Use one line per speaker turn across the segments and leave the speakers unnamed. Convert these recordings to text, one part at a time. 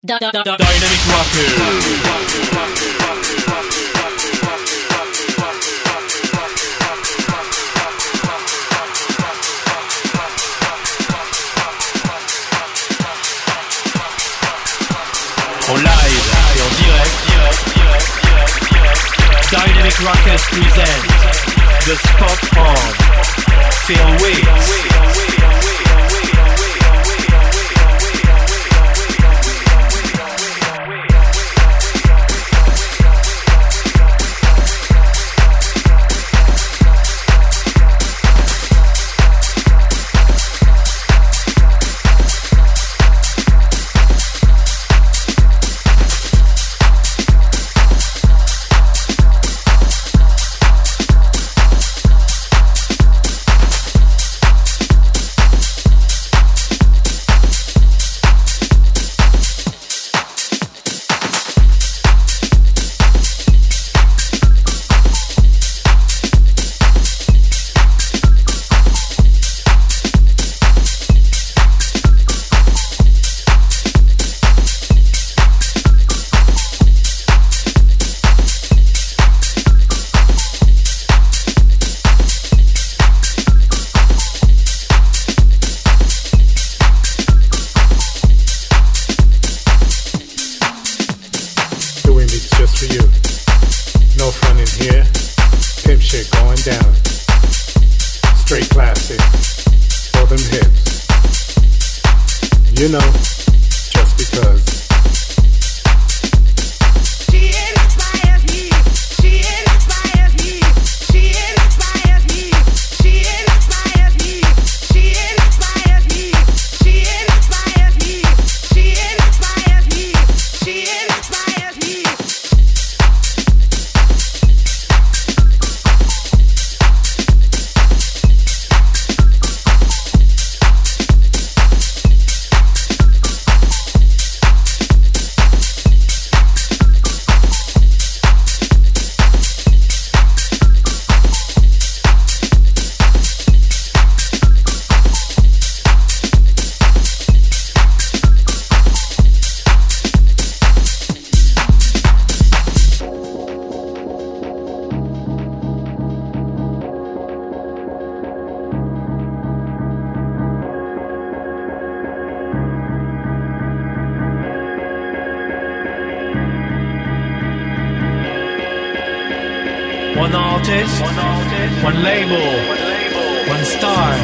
Dynamic Rockers. En live et en direct, Dynamic Rockers present The Spot On, Phil Weeks. One artist, one label, one style.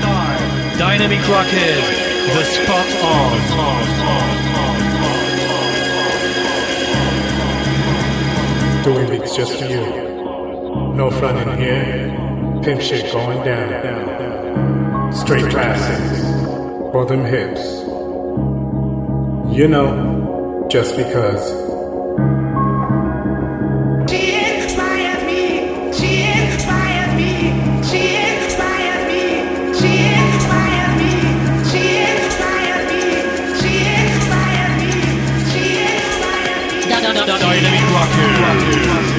Dynamic Rockers, The Spot On.
Doing beats just for you. No front in here. Pimp shit going down. Straight classics for them hips. You know, just because.
Dynamic Rockers.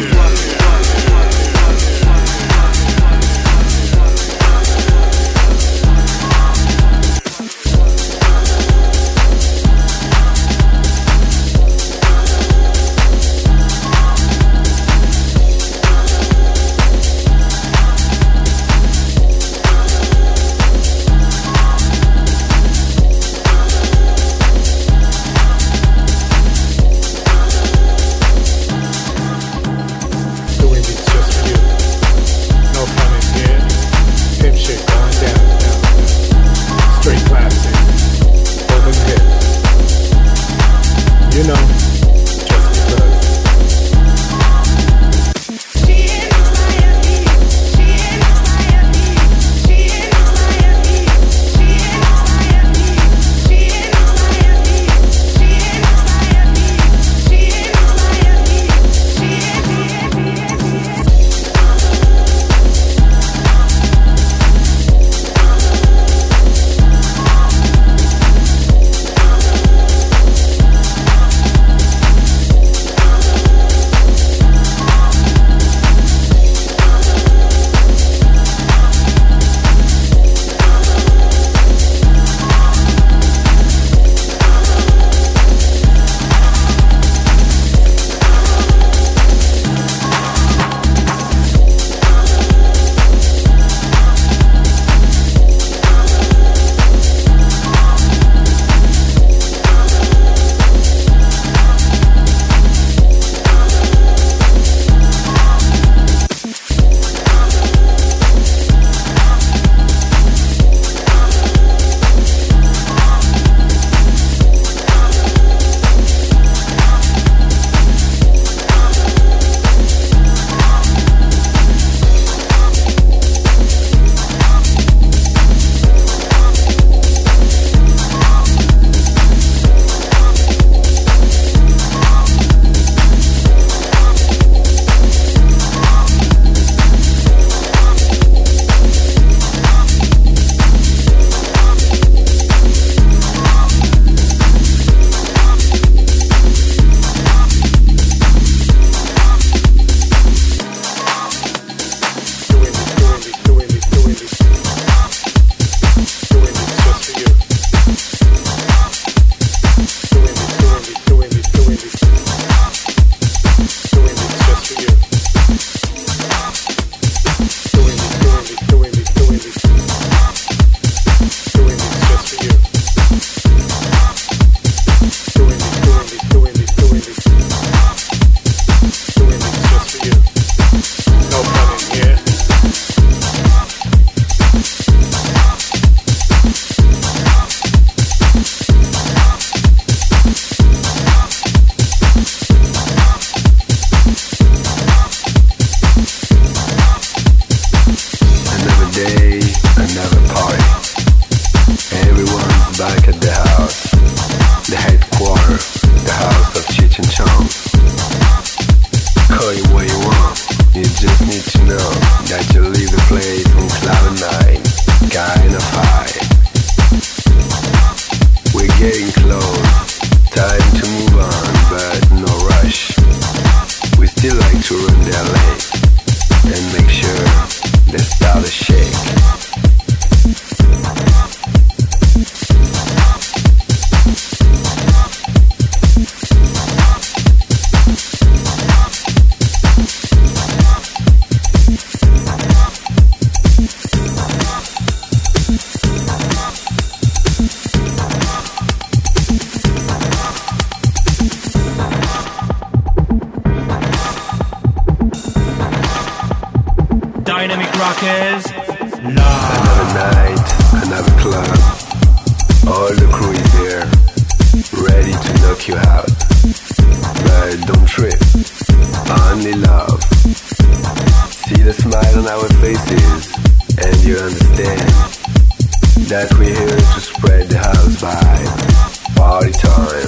is live.
Another night, another club. All the crew is there, ready to knock you out. But don't trip, only love. See the smile on our faces, and you understand that we're here to spread the house vibe. Party time.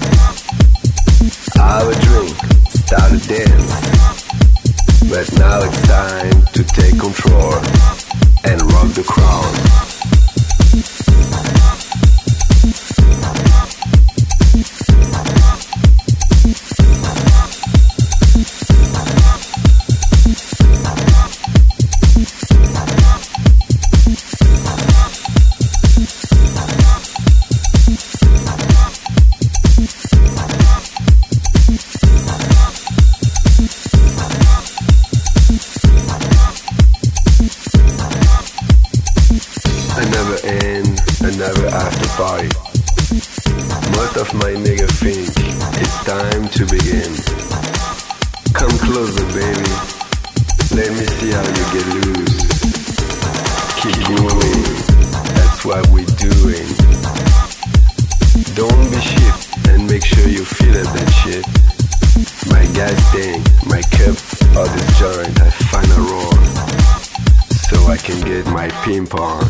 Have a drink, start a dance. But now it's time to take control and rock the crowd. Another after party. Most of my niggas think it's time to begin. Come closer, baby. Let me see how you get loose. Keep moving. That's what we're doing. Don't be shit and make sure you feel that shit. My gas tank, my cup, all this joint, I find a roar so I can get my pimp on.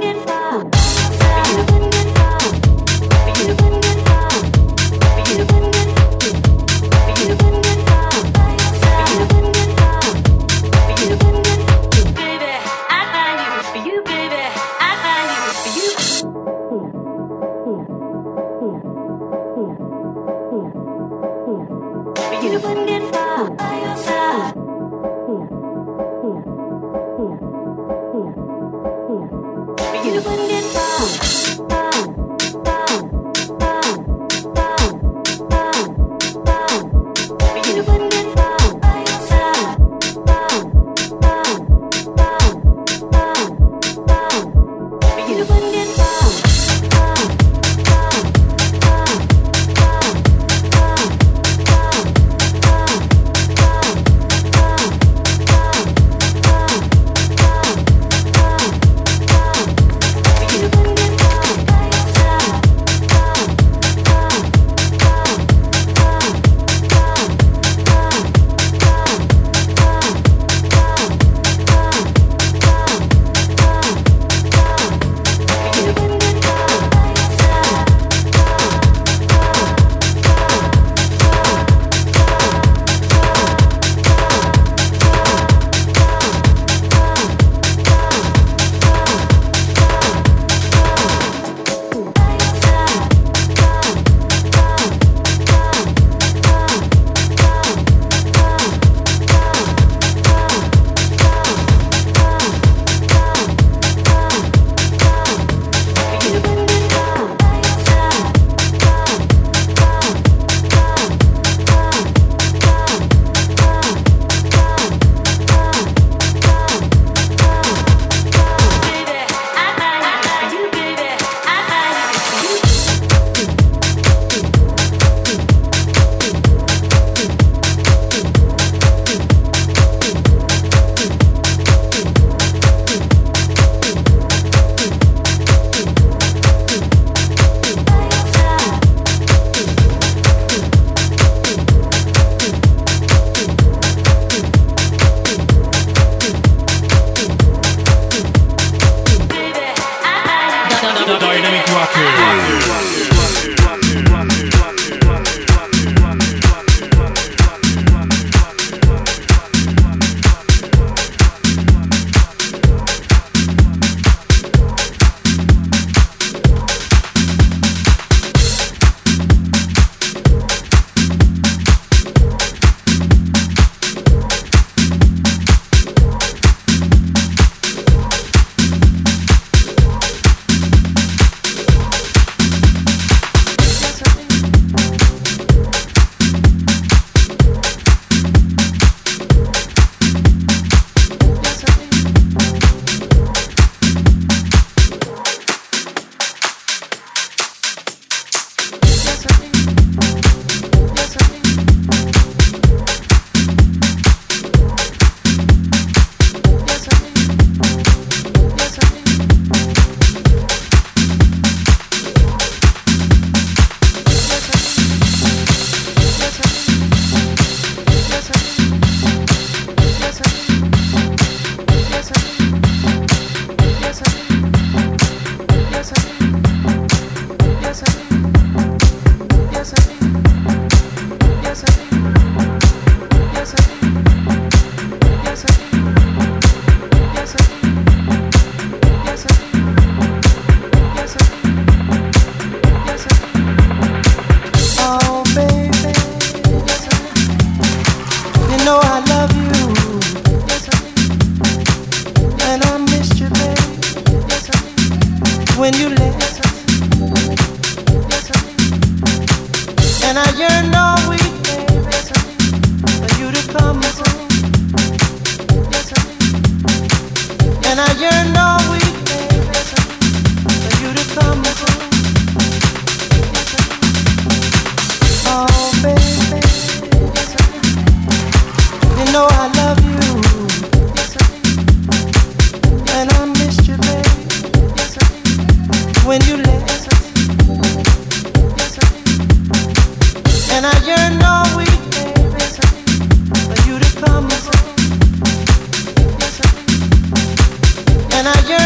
And I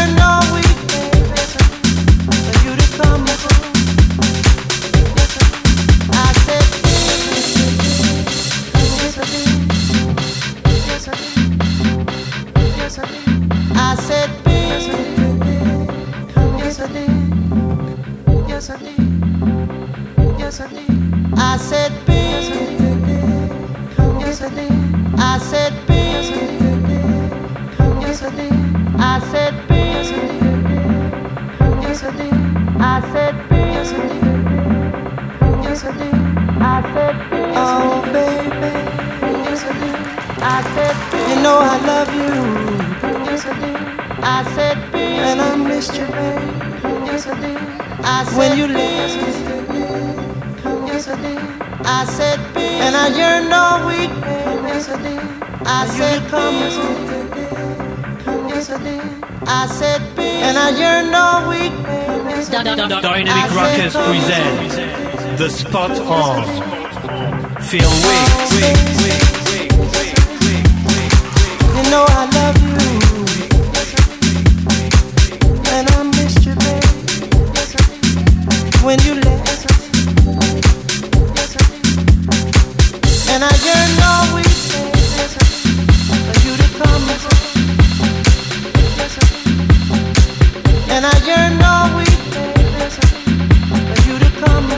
I did. Yes, I did. Yes, I did. I said, baby. Yes, I did. I said, baby. Yes, I did. I said, baby. Yes, I did. I said, yes, I did. Yes, I did. I said, oh, baby. Yes, I did. I said, you know I love you. Yes, I did. I said, and I missed you, babe. Yes, I did. I said, when you left. Yes, I did. I said, and I yearned all week, babe. Yes, I did. I said, come. Yes, I did. I said, and I yearned all week, babe. Yes, I did.
Dynamic Rockers present The Spot On. Feel weak.
You know I love you. And I missed you, babe. When you left. And I yearned all week for you to come. And I yearned all week for you to come.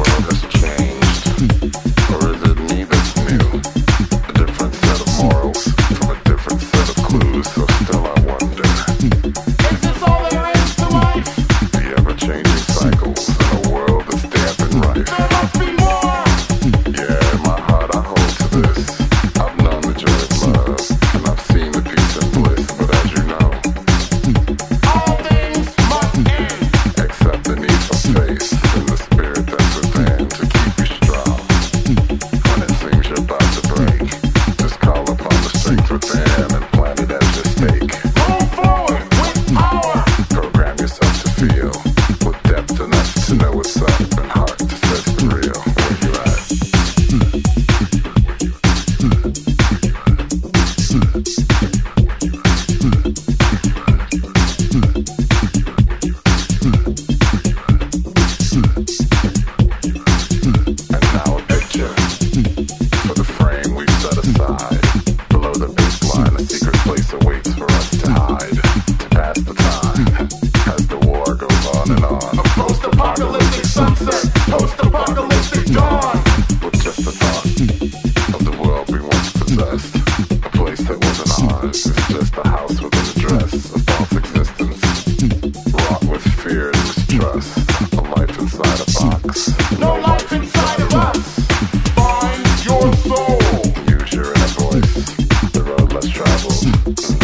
morals.
West. A place that wasn't ours. It's just a house with an address. A false existence. Wrought with fear and distrust. A life inside a box. No life inside of us. Find your soul. Use your inner voice. The road less traveled.